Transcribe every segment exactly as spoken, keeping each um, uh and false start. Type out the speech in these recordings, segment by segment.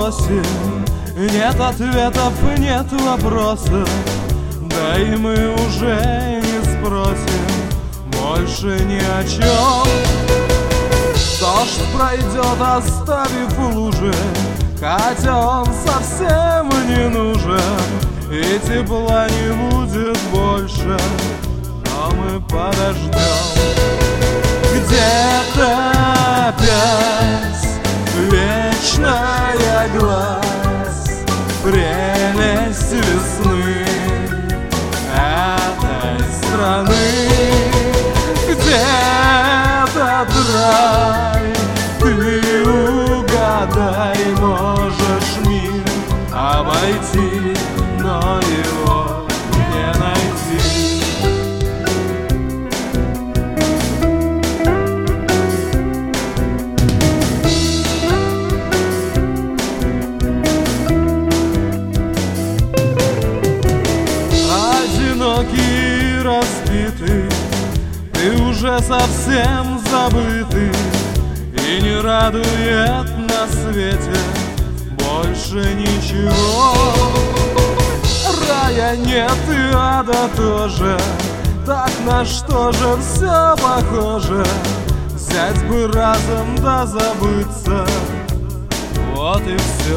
просим, нет ответов, нет вопросов, да и мы уже не спросим больше ни о чем. Дождь пройдет, оставив лужи, хотя он совсем не нужен, и тепла не будет больше, но мы подождем. Где-то опять вечная глаз, прелесть весны этой страны. Где-то рай, ты угадай, можешь мир обойти, но его не найти. Одинокий, разбитый, ты уже совсем забытый, и не радует на свете больше ничего. Рая нет и ада тоже, так на что же все похоже? Взять бы разом да забыться, вот и все.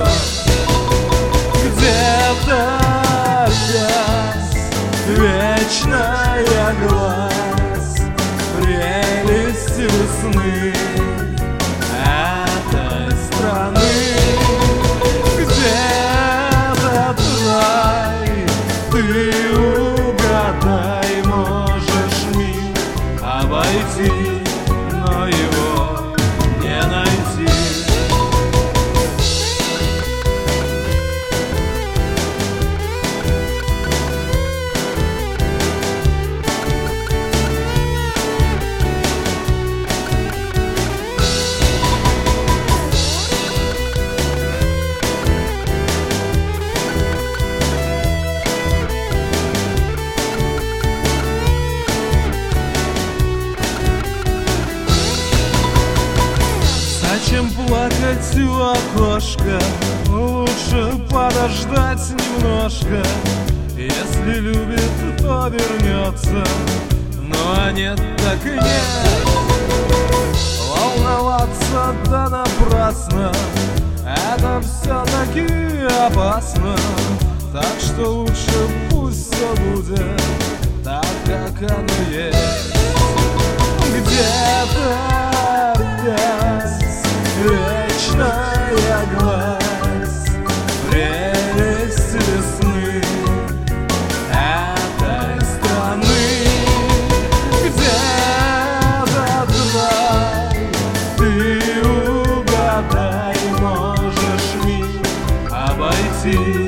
Где-то опять вечная глаз, прелесть весны этой страны. Где-то рай, ты угадай, можешь мир обойти, но его не найти. Зачем плакать у окошка? Лучше подождать немножко. Если любит, то вернется, ну а нет, так и нет. Волноваться да напрасно, это все-таки опасно. Так что лучше пусть все будет так, как оно есть. Где-то опять вечная глаз, прелесть весны этой страны. Где-то рай, ты угадай, можешь мир обойти.